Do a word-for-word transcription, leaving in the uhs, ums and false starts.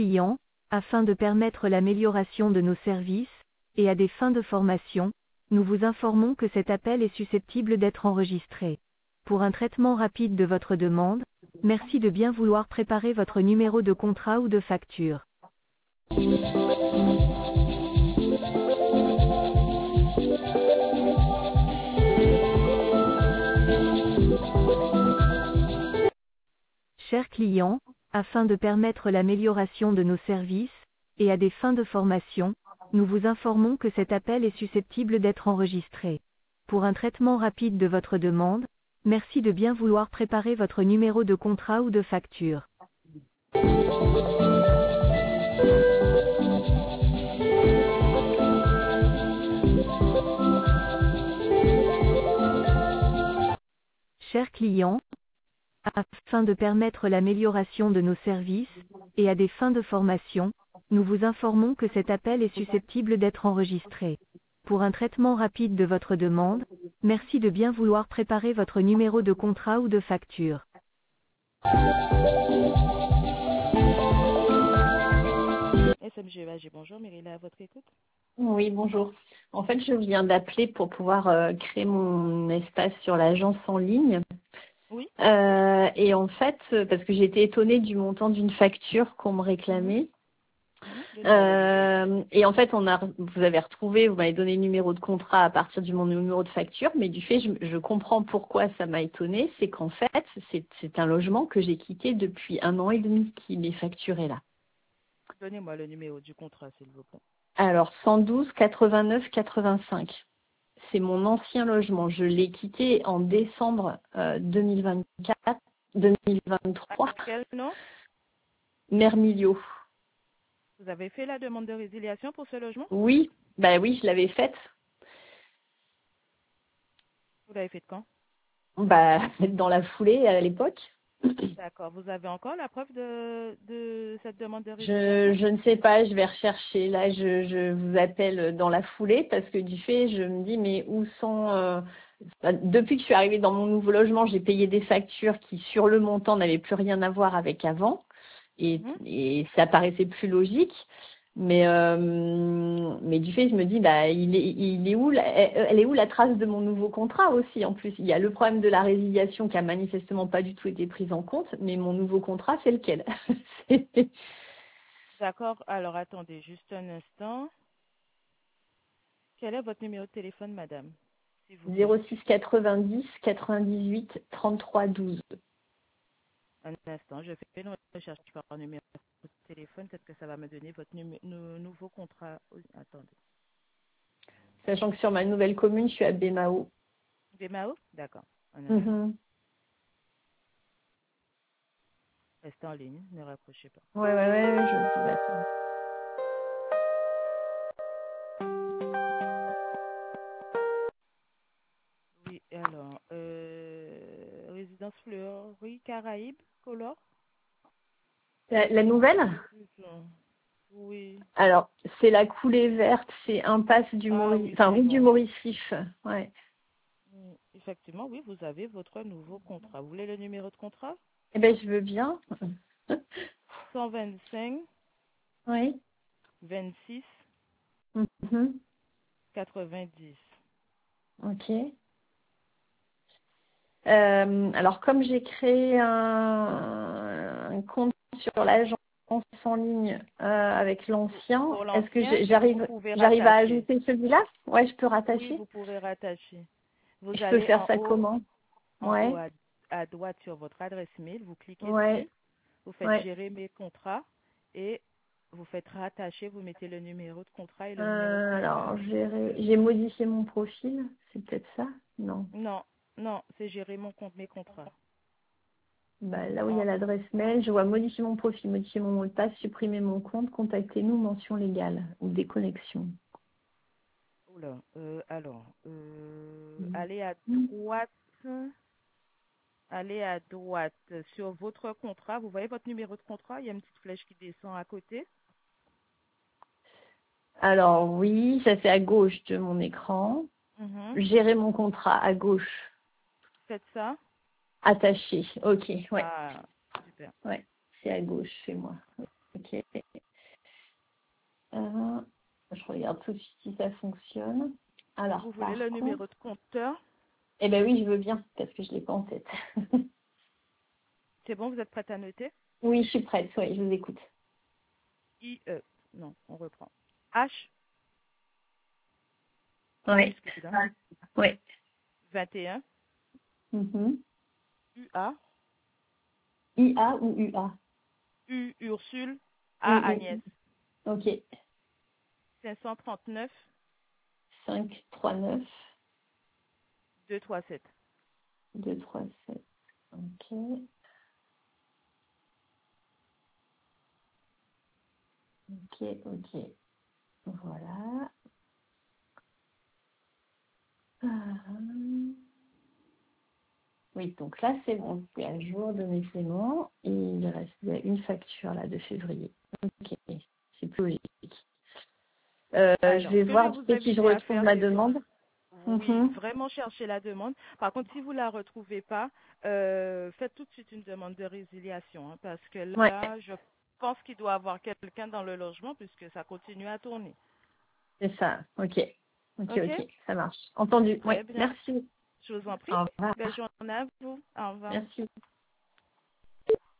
client, afin de permettre l'amélioration de nos services, et à des fins de formation, nous vous informons que cet appel est susceptible d'être enregistré. Pour un traitement rapide de votre demande, merci de bien vouloir préparer votre numéro de contrat ou de facture. Chers clients, afin de permettre l'amélioration de nos services, et à des fins de formation, nous vous informons que cet appel est susceptible d'être enregistré. Pour un traitement rapide de votre demande, merci de bien vouloir préparer votre numéro de contrat ou de facture. Chers clients, afin de permettre l'amélioration de nos services, et à des fins de formation, nous vous informons que cet appel est susceptible d'être enregistré. Pour un traitement rapide de votre demande, merci de bien vouloir préparer votre numéro de contrat ou de facture. S M G V A G, bonjour, Mérina, à votre écoute. Oui, bonjour. En fait, je viens d'appeler pour pouvoir euh, créer mon espace sur l'agence en ligne. Oui. Euh, et en fait, euh, parce que j'ai été étonnée du montant d'une facture qu'on me réclamait. Mmh. Euh, et en fait, on a, vous avez retrouvé, vous m'avez donné le numéro de contrat à partir du mon numéro de facture, mais du fait, je, je comprends pourquoi ça m'a étonnée, c'est qu'en fait, c'est, c'est un logement que j'ai quitté depuis un an et demi qui m'est facturé là. Donnez-moi le numéro du contrat, s'il vous plaît. Alors, cent douze quatre-vingt-neuf quatre-vingt-cinq. C'est mon ancien logement. Je l'ai quitté en décembre euh, deux mille vingt-quatre, deux mille vingt-trois. À quel nom? Mermilio. Vous avez fait la demande de résiliation pour ce logement? Oui, bah oui, je l'avais faite. Vous l'avez faite quand? Bah, dans la foulée à l'époque. D'accord. Vous avez encore la preuve de, de cette demande de Je, résiliation? je ne sais pas, je vais rechercher. Là, je, je vous appelle dans la foulée parce que du fait, je me dis, mais où sont... euh, bah, depuis que je suis arrivée dans mon nouveau logement, j'ai payé des factures qui, sur le montant, n'avaient plus rien à voir avec avant. Et, Mmh. et ça paraissait plus logique. Mais, euh, mais du fait, je me dis, bah, il est, il est où, la, elle est où la trace de mon nouveau contrat aussi, en plus. Il y a le problème de la résiliation qui a manifestement pas du tout été prise en compte, mais mon nouveau contrat, c'est lequel? D'accord. Alors, attendez juste un instant. Quel est votre numéro de téléphone, madame, s'il vous plaît? zéro six quatre-vingt-dix quatre-vingt-dix-huit trente-trois douze. Un instant, je fais une recherche par numéro de téléphone. Peut-être que ça va me donner votre numé- nou- nouveau contrat. Oui, attendez. Sachant que sur ma nouvelle commune, je suis à Bémao. Bémao? D'accord. Un instant. Mhm. Restez en ligne, ne raccrochez pas. Ouais, ouais, ouais, ouais, je vous attends. Oui, alors, euh, résidence Fleury, Caraïbes, Color? La, la nouvelle? Plutôt. Oui. Alors, c'est la coulée verte, c'est impasse du Ah Maurice, oui, enfin c'est rue du bon. Mauricif. Ouais. Mm, effectivement, oui, vous avez votre nouveau contrat. Vous voulez le numéro de contrat? Eh ben, je veux bien. cent vingt-cinq, Oui. vingt-six, Mhm. quatre-vingt-dix. Ok. Euh, alors, comme j'ai créé un, un compte sur l'agence en ligne euh, avec l'ancien, Pour est-ce que l'ancien, j'ai- vous j'arrive pouvez j'arrive à rattacher. ajouter celui-là? Ouais, je peux Oui, rattacher. vous pouvez rattacher. Vous Je peux allez faire en ça haut, comment? en haut Ouais. à, à droite sur votre adresse mail, vous cliquez Ouais. dessus, vous faites Ouais. gérer mes contrats et vous faites rattacher, vous mettez le numéro de contrat et le numéro de Euh, facture. alors, j'ai ré- j'ai modifié mon profil. C'est peut-être ça? Non. Non, non, c'est gérer mon compte, mes contrats. Bah, là où il y a En- l'adresse mail, je vois modifier mon profil, modifier mon mot de passe, supprimer mon compte, contactez-nous, mention légale ou déconnexion. Oula, euh, alors, euh, Mhm. allez à droite, allez à droite sur votre contrat. Vous voyez votre numéro de contrat, il y a une petite flèche qui descend à côté. Alors oui, ça c'est à gauche de mon écran. Mhm. Gérer mon contrat à gauche. Faites ça. Attaché. Ok, ouais. Ah, super. Ouais. C'est à gauche chez moi. Ok. Euh, je regarde tout de suite si ça fonctionne. Alors, Vous par voulez le contre, numéro de compteur? eh ben oui, je veux bien, parce que je ne l'ai pas en tête. C'est bon, vous êtes prête à noter? Oui, je suis prête, oui, je vous écoute. I, E. Non, on reprend. H, Oui. minuscule, hein? Oui. vingt et un. Mhm. U, A. I A ou U A? U, Ursule. U, A, U. Agnès. Ok. cinq cent trente-neuf. cinq, trois, neuf, deux, trois, sept. deux, trois, sept. Ok. Ok, ok. Voilà. Ah. Oui, donc là, c'est bon. C'est à jour de mes paiements. Et il reste il y a une facture là de février. Ok, c'est plus logique. Euh, je Alors, vais ce que je vais voir vous tu sais, si je inviter à retrouve faire, ma c'est demande. oui, Mhm. vraiment chercher la demande. Par contre, si vous ne la retrouvez pas, euh, faites tout de suite une demande de résiliation, hein, parce que Ouais, là, je pense qu'il doit y avoir quelqu'un dans le logement puisque ça continue à tourner. c'est ça. Ok. Ok, OK? ok. Ça marche. Entendu. Très Ouais. bien. Merci. Je vous en prie. Au revoir. Belle journée à vous. Au revoir. Merci.